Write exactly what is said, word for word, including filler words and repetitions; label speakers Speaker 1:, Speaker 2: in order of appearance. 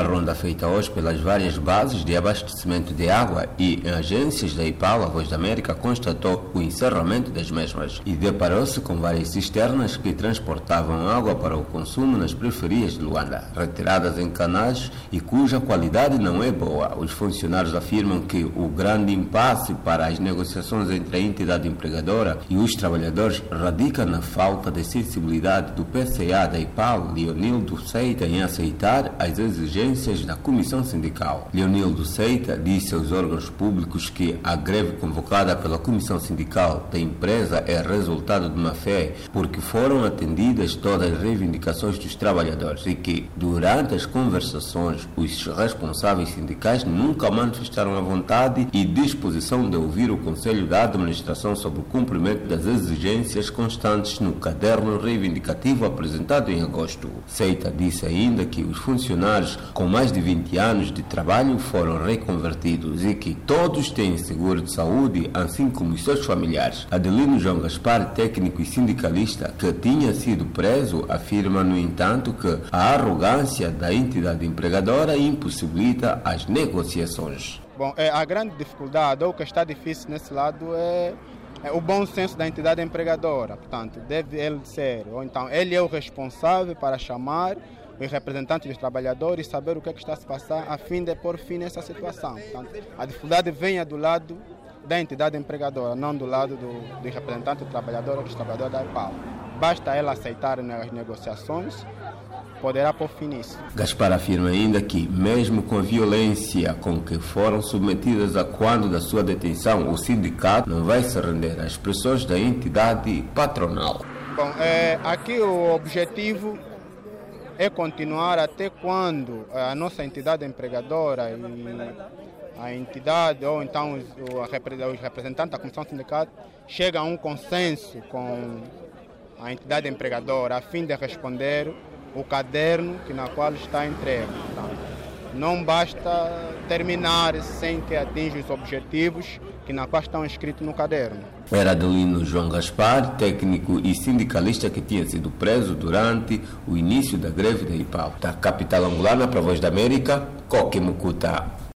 Speaker 1: uma ronda feita hoje pelas várias bases de abastecimento de água e agências da IPAL, a Voz da América constatou o encerramento das mesmas e deparou-se com várias cisternas que transportavam água para o consumo nas periferias de Luanda, retiradas em canais e cuja qualidade não é boa. Os funcionários afirmam que o grande impasse para as negociações entre a entidade empregadora e os trabalhadores radica na falta de sensibilidade do P C A da IPAL, Leonildo Seita, em aceitar as exigências da Comissão Sindical. Leonildo Seita disse aos órgãos públicos que a greve convocada pela Comissão Sindical da empresa é resultado de má fé, porque foram atendidas todas as reivindicações dos trabalhadores e que, durante as conversações, os responsáveis sindicais nunca manifestaram a vontade e disposição de ouvir o Conselho da Administração sobre o cumprimento das exigências constantes no caderno reivindicativo apresentado em agosto. Seita disse ainda que os funcionários com mais de vinte anos de trabalho foram reconvertidos e que todos têm seguro de saúde, assim como os seus familiares. Adelino João Gaspar, técnico e sindicalista que tinha sido preso, afirma, no entanto, que a arrogância da entidade empregadora impossibilita as negociações.
Speaker 2: Bom, é, a grande dificuldade, ou o que está difícil nesse lado, é, é o bom senso da entidade empregadora. Portanto, deve ele ser, ou então ele é o responsável para chamar os representantes dos trabalhadores e saber o que, é que está a se passar a fim de pôr fim nessa situação. Portanto, a dificuldade venha do lado da entidade empregadora, não do lado do, do representante do trabalhador ou dos trabalhadores da IPAL. Basta ela aceitar as negociações, poderá pôr fim nisso.
Speaker 1: Gaspar afirma ainda que, mesmo com a violência com que foram submetidas a quando da sua detenção, o sindicato não vai se render às pressões da entidade patronal.
Speaker 2: Bom, é, aqui o objetivo é continuar até quando a nossa entidade empregadora e a entidade ou então os, os representantes da Comissão Sindical chegam a um consenso com a entidade empregadora a fim de responder o caderno que na qual está entregue. Portanto, não basta terminar sem que atinja os objetivos que na qual estão escritos no caderno.
Speaker 1: Era Adelino João Gaspar, técnico e sindicalista que tinha sido preso durante o início da greve da IPAL. Da capital angolana para a Voz da América, Coque Mucuta.